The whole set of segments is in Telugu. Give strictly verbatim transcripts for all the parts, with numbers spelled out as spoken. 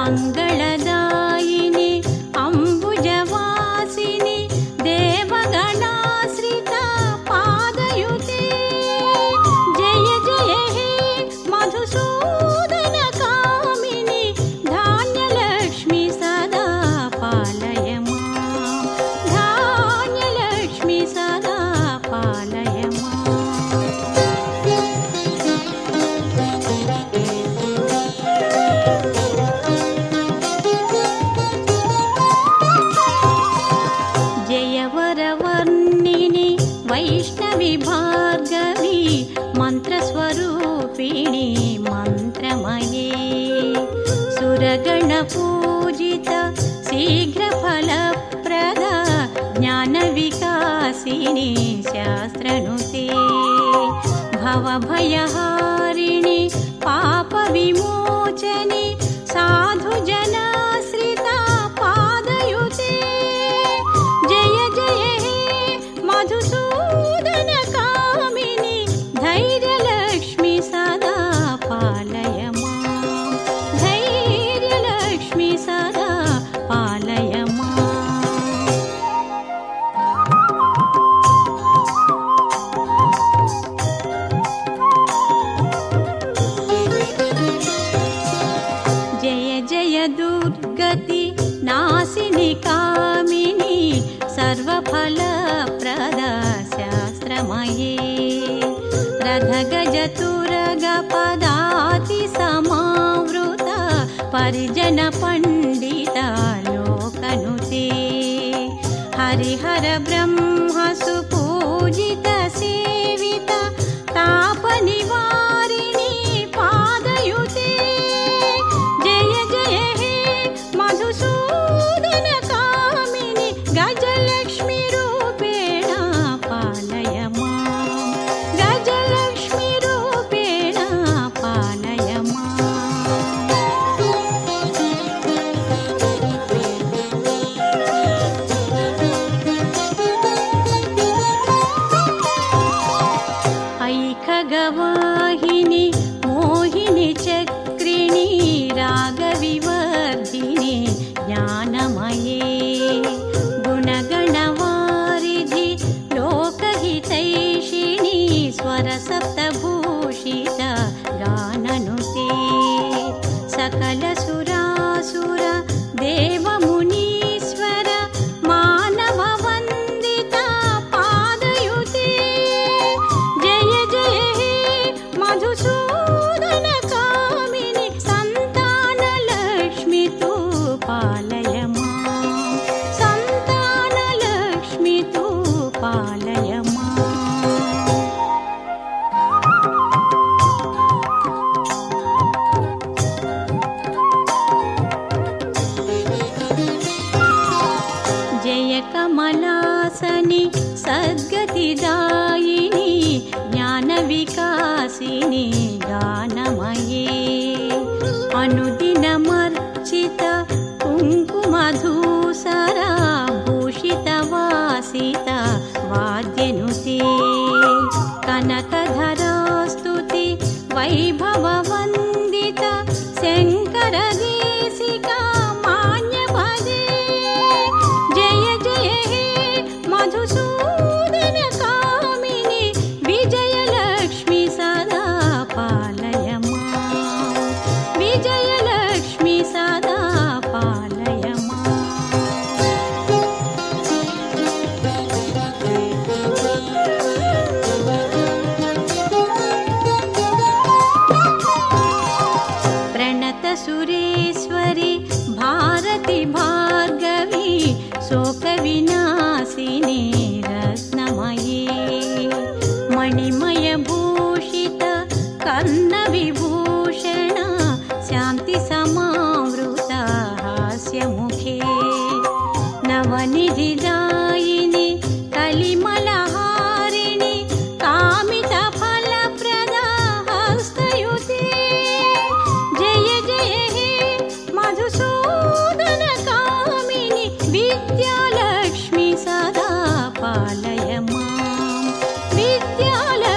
మంగళదాయిని అంబుజవాసిని దేవగణాశ్రిత పాదయుతే జయ జయ హే మధుసూదన కామిని ధాన్యలక్ష్మి సదా పాలయ మాం ధాన్యలక్ష్మి సదా పాలయ మాం. జయవరవర్ణిని వైష్ణవి భార్గవి మంత్రస్వరూపిణి మంత్రమయే సురగణ పూజిత శీఘ్రఫలప్రద జ్ఞాన వికాసిని శాస్త్రనుతే భవభయహారిణి పాప విమోచని సాధుజనాశ్రిత పాదయుతే జయ జయ హే మధుసూదన కామిని ధైర్యలక్ష్మి సదా పాలయ మాం ధైర్యలక్ష్మి సదా పాలయ మాం. జయ జయ దుర్గతి నాశిని కామిని సర్వఫలప్రద శాస్త్రమయే రథగజతురగ పదాతి సమావృత పరిజన పండిత లోకనుతే హరిహర బ్రహ్మ సుపూజిత సేవిత తాప నివారిణి పాదయుతే జయ జయ హే మధుసూదన కామిని గజలక్ష్మి రూపేణ పాలయ మాం గజలక్ష్మి రూపేణ పాలయ మాం. ఐఖగవాహిని మోహిని చక్రిణి రాగవివర్ధిని జ్ఞానమయే గుణగణవారిధి లోకహితైషిణి స్వరసప్తభూషిత గాననుతే సకల సురాసుర దేవమునీశ్వర మానవ వందిత పాదయుతే జయ జయ హే మధుసూదన కామిని సంతానలక్ష్మితో పాలయ మాం సంతానలక్ష్మితో పాలయ మాం. జయ కమలాసని సద్గతిదాయిని జ్ఞాన వికాసిని గానమయే అనుదినమర్చిత కుంకుమధూసర భూషిత వాసిత వాద్యనుతే కనకధరాస్తుతి వైభవ వందిత శంకర దేశిక మాన్యపదే జయ జయ హే మధుసూదన కామిని విజయలక్ష్మి సదా పాలయ మాం విజయలక్ష్మి సదా పాలయ మాం. ప్రణత సురేశ్వరి భారతి భార్గవి శోక వినాశిని రత్నమయే మణిమయ భూషిత కర్ణ విభూషణ శాంతి సమావృత హాస్యముఖే నవనిధిదాయిని కలిమలహారిణి కామిత ఫలప్రద హస్తయుతే జయ జయ హే మధుసూదన కామిని విద్యాలక్ష్మి సదా పాలయ మాం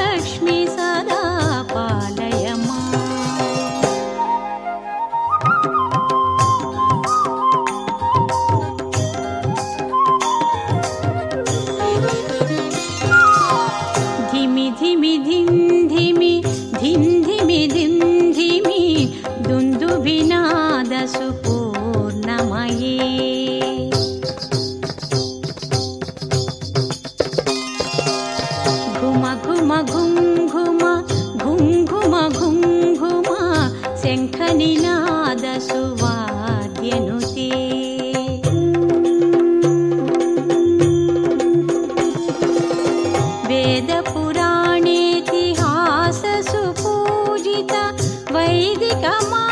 విద్యాలక్ష్మి సదా పాలయ మాం. सुपूर्णमये घुम घुम घुम घुम घुम घुम घुम घुम शङ्खनिनाद सुवाद्यनुते वेदपुराणेतिहास सुपूजित वैदिक